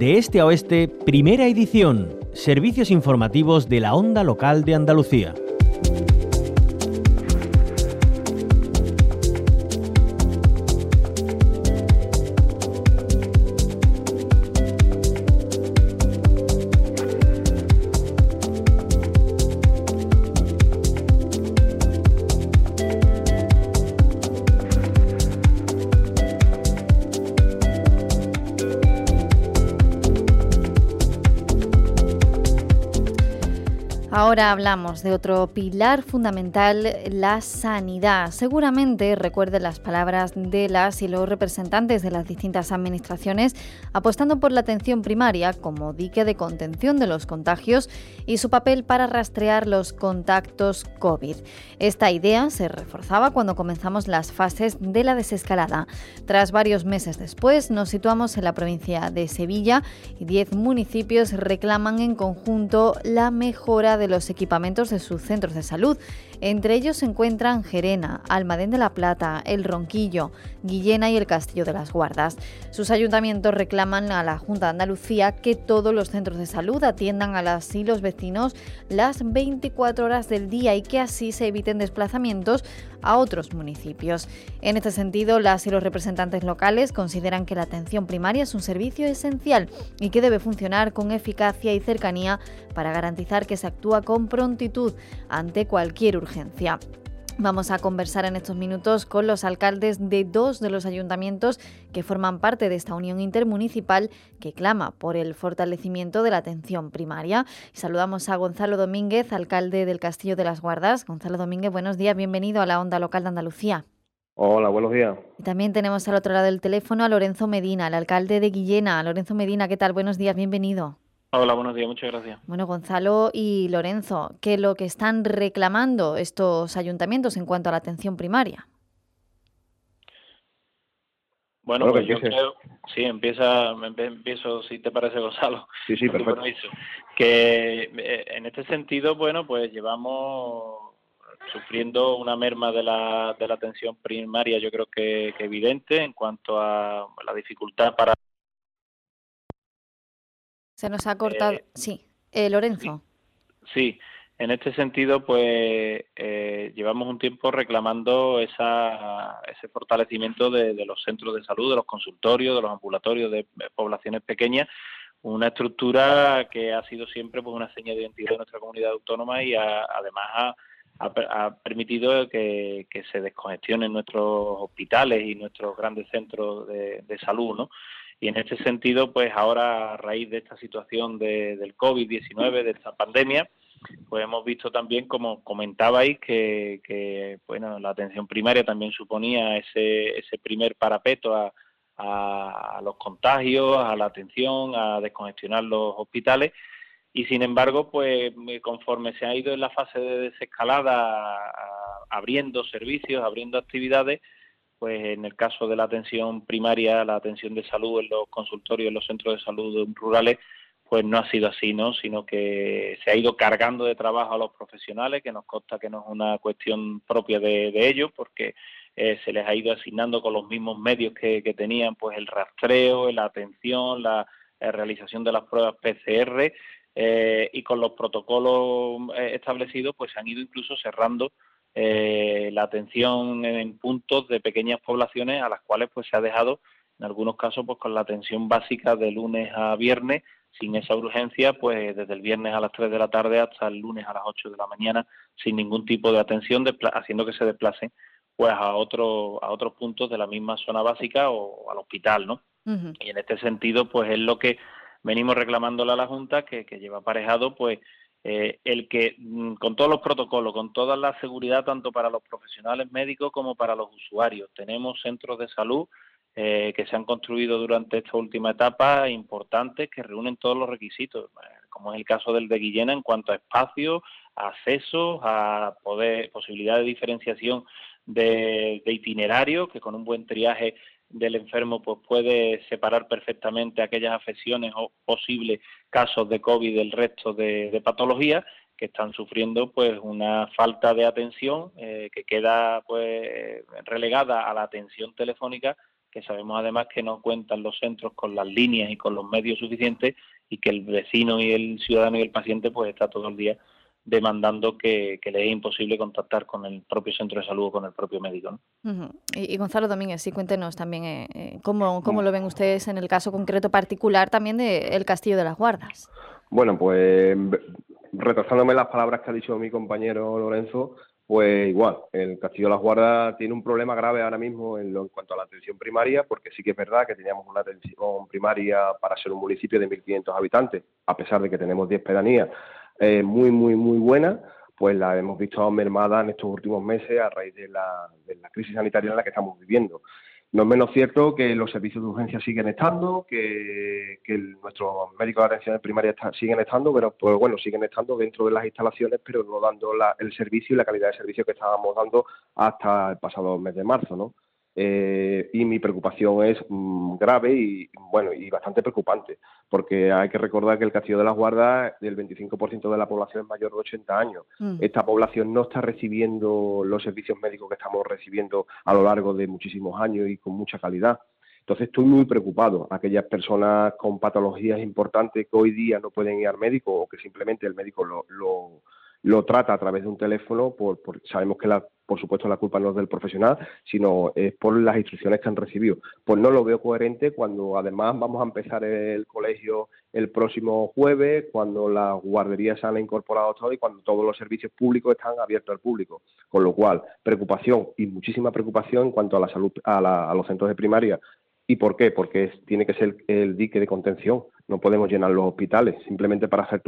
De este a oeste, primera edición. Servicios informativos de la Onda Local de Andalucía. Ahora hablamos de otro pilar fundamental, la sanidad. Seguramente recuerden las palabras de las y los representantes de las distintas administraciones apostando por la atención primaria como dique de contención de los contagios y su papel para rastrear los contactos COVID. Esta idea se reforzaba cuando comenzamos las fases de la desescalada. Tras varios meses después, nos situamos en la provincia de Sevilla y 10 municipios reclaman en conjunto la mejora de los equipamientos de sus centros de salud. Entre ellos se encuentran Gerena, Almadén de la Plata, El Ronquillo, Guillena y el Castillo de las Guardas. Sus ayuntamientos reclaman a la Junta de Andalucía que todos los centros de salud atiendan a las y los vecinos las 24 horas del día y que así se eviten desplazamientos a otros municipios. En este sentido, las y los representantes locales consideran que la atención primaria es un servicio esencial y que debe funcionar con eficacia y cercanía para garantizar que se actúa con prontitud ante cualquier urgencia. Vamos a conversar en estos minutos con los alcaldes de 2 de los ayuntamientos que forman parte de esta unión intermunicipal que clama por el fortalecimiento de la atención primaria. Saludamos a Gonzalo Domínguez, alcalde del Castillo de las Guardas. Gonzalo Domínguez, buenos días, bienvenido a la Onda Local de Andalucía. Hola, buenos días. Y también tenemos al otro lado del teléfono a Lorenzo Medina, el alcalde de Guillena. Lorenzo Medina, ¿qué tal? Buenos días, bienvenido. Hola, buenos días, muchas gracias. Bueno, Gonzalo y Lorenzo, ¿qué es lo que están reclamando estos ayuntamientos en cuanto a la atención primaria? Bueno, pues yo creo, sí, empiezo, si te parece, Gonzalo. Sí, perfecto. Que en este sentido, bueno, pues llevamos sufriendo una merma de la atención primaria, yo creo que evidente en cuanto a la dificultad para... Se nos ha cortado. Sí, Lorenzo. Sí, en este sentido, pues llevamos un tiempo reclamando ese fortalecimiento de los centros de salud, de los consultorios, de los ambulatorios de poblaciones pequeñas, una estructura que ha sido siempre pues una seña de identidad de nuestra comunidad autónoma y además ha permitido que se descongestionen nuestros hospitales y nuestros grandes centros de salud, ¿no? Y en este sentido, pues ahora a raíz de esta situación del COVID-19, de esta pandemia, pues hemos visto también, como comentabais, que bueno, la atención primaria también suponía ese primer parapeto a los contagios, a la atención, a descongestionar los hospitales. Y sin embargo, pues conforme se ha ido en la fase de desescalada, abriendo servicios, abriendo actividades, pues en el caso de la atención primaria, la atención de salud en los consultorios, en los centros de salud rurales, pues no ha sido así, ¿no? Sino que se ha ido cargando de trabajo a los profesionales, que nos consta que no es una cuestión propia de ellos, porque se les ha ido asignando con los mismos medios que tenían, pues el rastreo, la atención, la realización de las pruebas PCR, y con los protocolos establecidos, pues se han ido incluso cerrando la atención en puntos de pequeñas poblaciones a las cuales pues se ha dejado en algunos casos pues con la atención básica de lunes a viernes sin esa urgencia, pues desde el viernes a las 3 de la tarde hasta el lunes a las 8 de la mañana sin ningún tipo de atención, haciendo que se desplacen pues a otros puntos de la misma zona básica o al hospital, ¿no? Uh-huh. Y en este sentido pues es lo que venimos reclamándole a la Junta, que lleva aparejado pues el que con todos los protocolos, con toda la seguridad tanto para los profesionales médicos como para los usuarios. Tenemos centros de salud que se han construido durante esta última etapa importantes que reúnen todos los requisitos, como es el caso del de Guillena en cuanto a espacio, a accesos, a posibilidad de diferenciación de itinerarios, que con un buen triaje del enfermo pues puede separar perfectamente aquellas afecciones o posibles casos de COVID del resto de patologías que están sufriendo pues una falta de atención que queda pues relegada a la atención telefónica que sabemos además que no cuentan los centros con las líneas y con los medios suficientes, y que el vecino y el ciudadano y el paciente pues está todo el día demandando que le es imposible contactar con el propio centro de salud o con el propio médico, ¿no? Ujú. Y Gonzalo Domínguez, sí, cuéntenos también cómo lo ven ustedes en el caso concreto particular también del Castillo de las Guardas. Bueno, pues retrasándome las palabras que ha dicho mi compañero Lorenzo, pues igual, el Castillo de las Guardas tiene un problema grave ahora mismo en cuanto a la atención primaria, porque sí que es verdad que teníamos una atención primaria para ser un municipio de 1.500 habitantes, a pesar de que tenemos 10 pedanías, muy buena, pues la hemos visto mermada en estos últimos meses a raíz de la crisis sanitaria en la que estamos viviendo. No es menos cierto que los servicios de urgencia siguen estando, que nuestros médicos de atención primaria siguen estando, pero pues bueno, siguen estando dentro de las instalaciones, pero no dando el servicio y la calidad de servicio que estábamos dando hasta el pasado mes de marzo, ¿no? Y mi preocupación es grave y bastante preocupante, porque hay que recordar que el Castillo de las Guardas, del 25% de la población es mayor de 80 años. Esta población no está recibiendo los servicios médicos que estamos recibiendo a lo largo de muchísimos años y con mucha calidad. Entonces estoy muy preocupado. Aquellas personas con patologías importantes que hoy día no pueden ir al médico, o que simplemente el médico lo trata a través de un teléfono, sabemos que por supuesto la culpa no es del profesional, sino es por las instrucciones que han recibido. Pues no lo veo coherente cuando además vamos a empezar el colegio el próximo jueves, cuando las guarderías se han incorporado todo y cuando todos los servicios públicos están abiertos al público. Con lo cual, preocupación y muchísima preocupación en cuanto a la salud, a los centros de primaria. ¿Y por qué? Porque tiene que ser el dique de contención. No podemos llenar los hospitales. Simplemente para hacer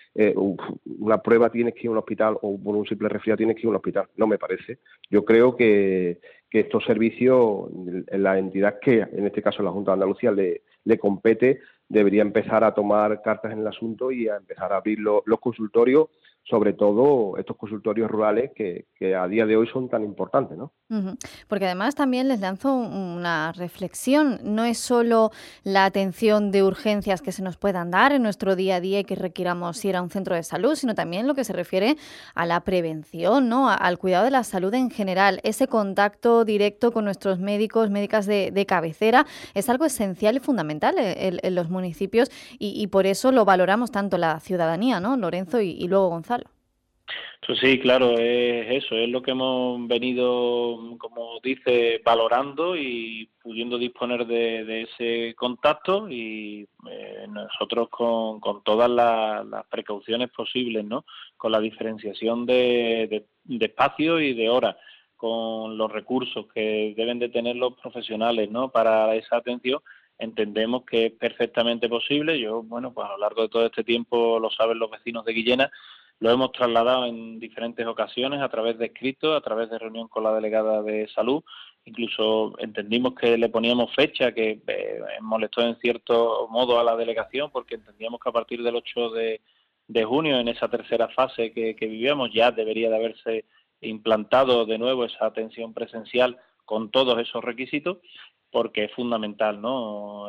una prueba tienes que ir a un hospital, o por un simple resfriado tienes que ir a un hospital. No me parece. Yo creo que estos servicios, la entidad que, en este caso la Junta de Andalucía, le compete, debería empezar a tomar cartas en el asunto y a empezar a abrir los consultorios, sobre todo estos consultorios rurales que a día de hoy son tan importantes, ¿no? Porque además también les lanzo una reflexión. No es solo la atención de urgencias que se nos puedan dar en nuestro día a día y que requiramos ir a un centro de salud, sino también lo que se refiere a la prevención, ¿no? Al cuidado de la salud en general. Ese contacto directo con nuestros médicos, médicas de cabecera, es algo esencial y fundamental en los municipios, y por eso lo valoramos tanto la ciudadanía, ¿no? Lorenzo y luego Gonzalo. Pues sí, claro, es eso, es lo que hemos venido, como dice, valorando y pudiendo disponer de ese contacto, y nosotros con todas las precauciones posibles, ¿no? Con la diferenciación de espacio y de horas, con los recursos que deben de tener los profesionales, ¿no? Para esa atención, entendemos que es perfectamente posible. Yo, bueno, pues a lo largo de todo este tiempo, lo saben los vecinos de Guillena, lo hemos trasladado en diferentes ocasiones a través de escritos, a través de reunión con la delegada de salud. Incluso entendimos que le poníamos fecha, que molestó en cierto modo a la delegación, porque entendíamos que a partir del 8 de junio, en esa tercera fase que vivíamos, ya debería de haberse implantado de nuevo esa atención presencial con todos esos requisitos, porque es fundamental, ¿no?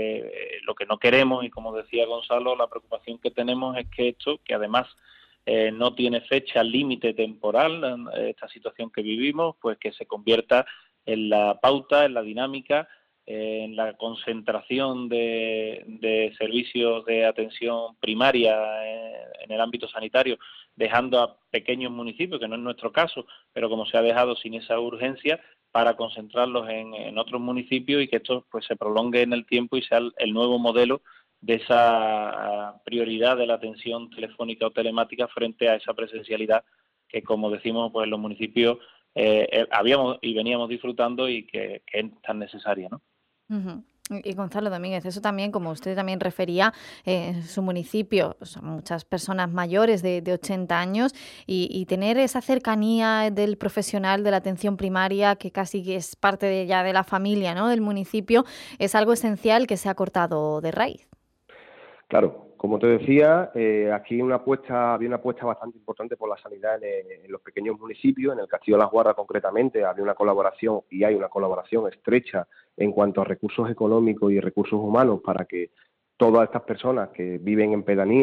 Lo que no queremos, y como decía Gonzalo, la preocupación que tenemos es que esto, que además no tiene fecha límite temporal, esta situación que vivimos, pues que se convierta en la pauta, en la dinámica, en la concentración de servicios de atención primaria en el ámbito sanitario, dejando a pequeños municipios, que no es nuestro caso, pero como se ha dejado sin esa urgencia, para concentrarlos en otros municipios, y que esto pues se prolongue en el tiempo y sea el nuevo modelo de esa prioridad de la atención telefónica o telemática frente a esa presencialidad que, como decimos, pues en los municipios habíamos y veníamos disfrutando, y que es tan necesaria, ¿no? Uh-huh. Y Gonzalo Domínguez, eso también, como usted también refería, en su municipio son muchas personas mayores de 80 años, y tener esa cercanía del profesional de la atención primaria, que casi que es parte ya de la familia, ¿no?, del municipio, es algo esencial que se ha cortado de raíz. Claro, como te decía, aquí había una apuesta bastante importante por la sanidad en los pequeños municipios. En el Castillo de las Guardas, concretamente, había una colaboración, y hay una colaboración estrecha en cuanto a recursos económicos y recursos humanos, para que todas estas personas que viven en pedanías,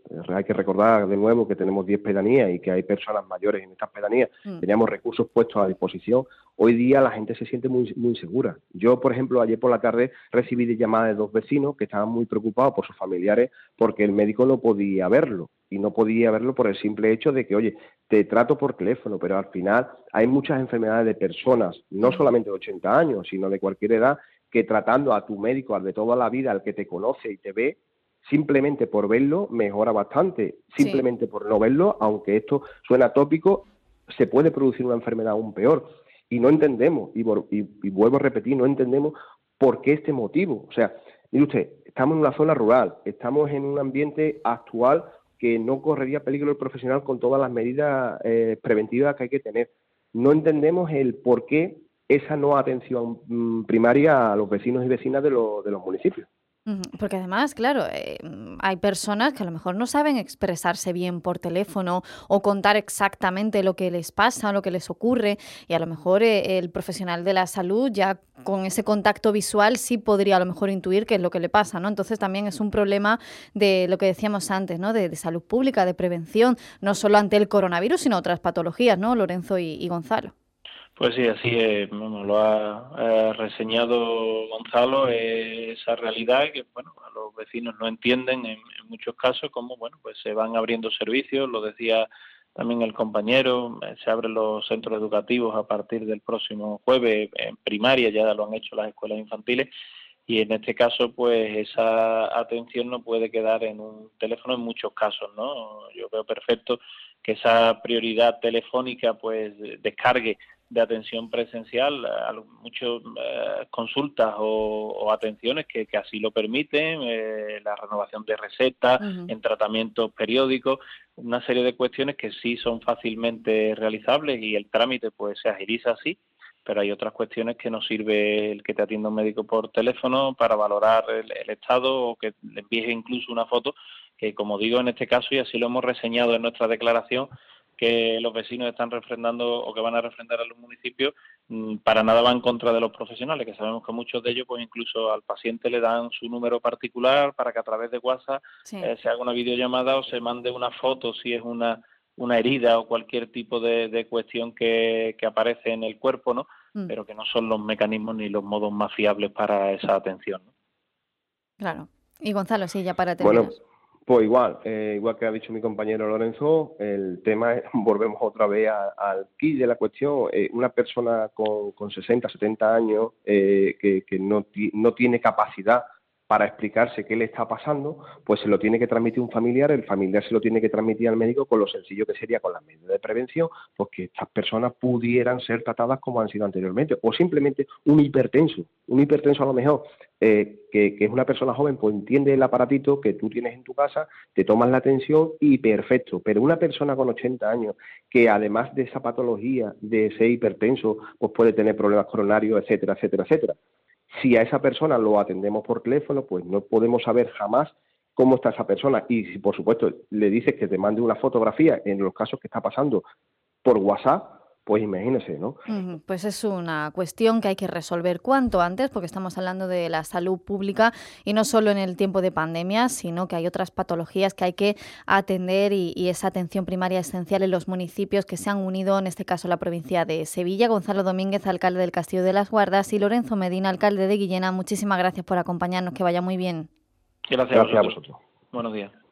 Hay que recordar de nuevo que tenemos 10 pedanías y que hay personas mayores en estas pedanías. Teníamos recursos puestos a disposición. Hoy día la gente se siente muy, muy insegura. Yo, por ejemplo, ayer por la tarde recibí llamadas de 2 vecinos que estaban muy preocupados por sus familiares porque el médico no podía verlo. Y no podía verlo por el simple hecho de que, oye, te trato por teléfono, pero al final hay muchas enfermedades de personas, no solamente de 80 años, sino de cualquier edad, que tratando a tu médico, al de toda la vida, al que te conoce y te ve, simplemente por verlo mejora bastante. Simplemente por no verlo, aunque esto suena tópico, se puede producir una enfermedad aún peor. Y no entendemos, y vuelvo a repetir, no entendemos por qué este motivo. O sea, mire usted, estamos en una zona rural, estamos en un ambiente actual que no correría peligro el profesional con todas las medidas preventivas que hay que tener. No entendemos el por qué esa no atención primaria a los vecinos y vecinas de los municipios. Porque además, claro, hay personas que a lo mejor no saben expresarse bien por teléfono o contar exactamente lo que les pasa o lo que les ocurre, y a lo mejor el profesional de la salud ya con ese contacto visual sí podría a lo mejor intuir qué es lo que le pasa, ¿no? Entonces también es un problema de lo que decíamos antes, ¿no? De salud pública, de prevención, no solo ante el coronavirus, sino otras patologías, ¿no, Lorenzo y Gonzalo? Pues sí, así es, lo ha reseñado Gonzalo, esa realidad que, bueno, a los vecinos no entienden en muchos casos cómo, bueno, pues se van abriendo servicios, lo decía también el compañero, se abren los centros educativos a partir del próximo jueves, en primaria ya lo han hecho las escuelas infantiles, y en este caso, pues esa atención no puede quedar en un teléfono en muchos casos, ¿no? Yo veo perfecto que esa prioridad telefónica, pues, descargue de atención presencial a muchas consultas o atenciones que así lo permiten, la renovación de recetas, en tratamientos periódicos, una serie de cuestiones que sí son fácilmente realizables y el trámite pues se agiliza así, pero hay otras cuestiones que no sirve el que te atienda un médico por teléfono para valorar el estado o que le envíes incluso una foto, que como digo en este caso, y así lo hemos reseñado en nuestra declaración, que los vecinos están refrendando o que van a refrendar a los municipios, para nada va en contra de los profesionales, que sabemos que muchos de ellos pues incluso al paciente le dan su número particular para que a través de WhatsApp se haga una videollamada o se mande una foto si es una herida o cualquier tipo de cuestión que aparece en el cuerpo, ¿no? Pero que no son los mecanismos ni los modos más fiables para esa atención, ¿no? Claro. Y Gonzalo, sí, ya para terminar. Bueno, pues igual que ha dicho mi compañero Lorenzo, el tema es, volvemos otra vez al quid de la cuestión. Una persona con 60, 70 años que no tiene capacidad para explicarse qué le está pasando, pues se lo tiene que transmitir un familiar, el familiar se lo tiene que transmitir al médico con lo sencillo que sería con las medidas de prevención, pues que estas personas pudieran ser tratadas como han sido anteriormente, o simplemente un hipertenso a lo mejor, que es una persona joven, pues entiende el aparatito que tú tienes en tu casa, te tomas la atención y perfecto, pero una persona con 80 años que además de esa patología de ser hipertenso, pues puede tener problemas coronarios, etcétera, etcétera, etcétera. Si a esa persona lo atendemos por teléfono, pues no podemos saber jamás cómo está esa persona. Y si, por supuesto, le dices que te mande una fotografía en los casos que está pasando por WhatsApp, pues imagínese, ¿no? Pues es una cuestión que hay que resolver cuanto antes, porque estamos hablando de la salud pública y no solo en el tiempo de pandemia, sino que hay otras patologías que hay que atender y esa atención primaria esencial en los municipios que se han unido, en este caso la provincia de Sevilla. Gonzalo Domínguez, alcalde del Castillo de las Guardas, y Lorenzo Medina, alcalde de Guillena, muchísimas gracias por acompañarnos, que vaya muy bien. Gracias a vosotros. Buenos días.